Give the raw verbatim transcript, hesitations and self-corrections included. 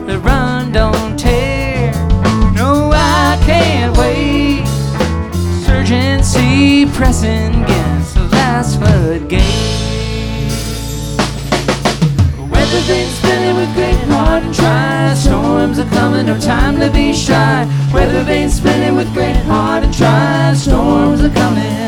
that run, don't tear. No, I can't wait. Urgency pressing against the last floodgate. Weather's been spinning with great heart and try. Storms are coming, no time to be shy. Weather been spinning with great heart and try. Storms are coming.